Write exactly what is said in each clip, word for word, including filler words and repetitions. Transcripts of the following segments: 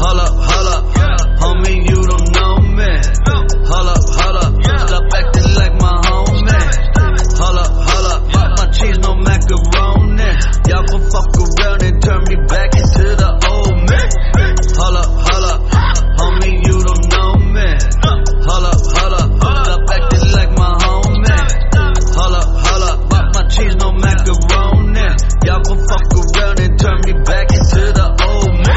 Hold up, hold up, homie, you don't know me. Hold up, hold up, stop acting like my homie. Hold up, hold up, pop my cheese, no macaroni. Y'all gon' fuck around and turn me back into the old me. Hold up, hold up, homie, you don't know me. Hold up, hold up, stop acting like my homie. Hold up, hold up, pop my cheese, no macaroni. Y'all gon' fuck around and turn me back into the old me.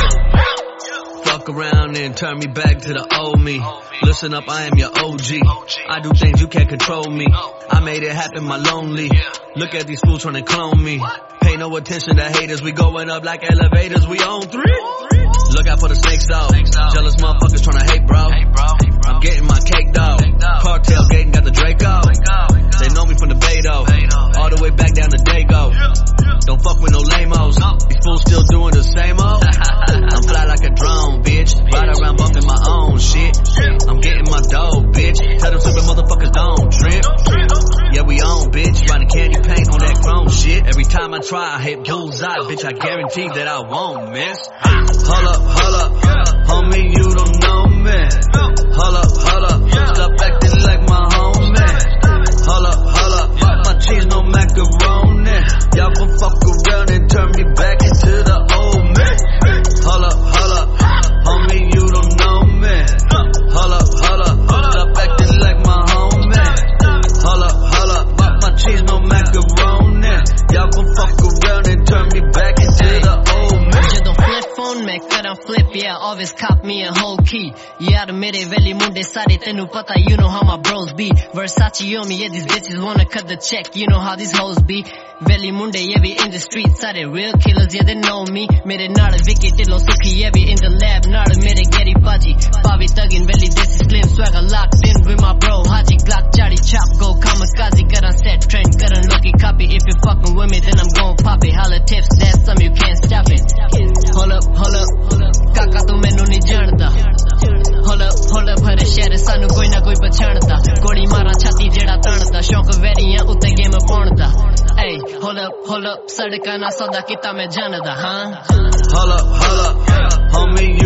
Fuck around and turn me back to the old me. Listen up, I am your O G. I do things you can't control me. I made it happen, my lonely. Look at these fools trying to clone me. Pay no attention to haters, we going up like elevators, we on three. Look out for the snakes, though. Jealous motherfuckers tryna hate, bro. I'm getting my cake, though. Cartel gating, got the Draco. They know me from the Beto, all the way back down to Dago. Don't fuck with no lamos. These fools still doing the same old. I'm fly like a drone, bitch. Ride around bumping my own shit. I'm getting my dough, bitch. Tell them stupid motherfuckers don't trip. Yeah, we on, bitch. Riding candy paint on that chrome shit. Every time I try, I hit bullseye, bitch. I guarantee that I won't miss. Hold up, hold up, homie, you don't know me. Hold up, hold up, stop acting like my homie. Hold up, hold up, pop my cheese, no macaroni. Y'all gon' fuck around and turn me back into the old me. Hold up, hold up, homie, you don't know me. Hold up, hold up, stop acting like my homie. Hold up, hold up, pop my cheese, no macaroni. Y'all gon' fuck around and turn me back into the old me. ਜਦੋਂ flip phone ਮੈਂ ਕਰਾਂ flip, yeah, always cop me a whole key. ਯਾਰ ਮੇਰੇ ਵੈਲੀ ਮੁੰਡੇ ਸਾਰੇ ਤੈਨੂੰ ਪਤਾ, you know how my bros be. Versace on me, yeah, these bitches wanna cut the check, you know how these hoes be. Valley Munde, yeah, we in the streets, ਸਾਰੇ real killers, yeah, they know me. ਮੇਰੇ ਨਾਲ Vicky Dhillon ਸੁਖੀ, yeah, we in the lab, ਨਾਲ ਮੇਰੇ Gary Baji. Bobby thuggin', Valley, this is Slim Swagger, locked in with my bro Haji. Glock, Chari, chop, go kamikaze, karan set trend, karan lucky copy. If you fucking with me, then I'm gon' pop it. Holla tips, that's some, you can't stop it. Hold up, hold up, ਕਾਕਾ ਤੂੰ ਮੈਨੂੰ ਨਹੀਂ ਜਾਣਦਾ. Hold up, hold up, ਹਰੇ ਸ਼ਹਿਰ ਸਾਨੂੰ ਕੋਈ ਨਾ ਕੋਈ ਪਛਾਣਦਾ. ਗੋਲੀ ਮਾਰਾਂ ਛਾਤੀ ਜਿਹੜਾ ਤਣਦਾ, ਸ਼ੌਕ ਵੈਰੀਆਂ ਉੱਤੇ ਗੇਮ ਪਾਉਣ ਦਾ. Ay, hold up, hold up, ਸੜਕਾਂ ਨਾਲ ਸੌਦਾ ਕੀਤਾ ਮੈਂ ਜਾਣਦਾ, ਹਾਂ. Hold up, hold up, homie,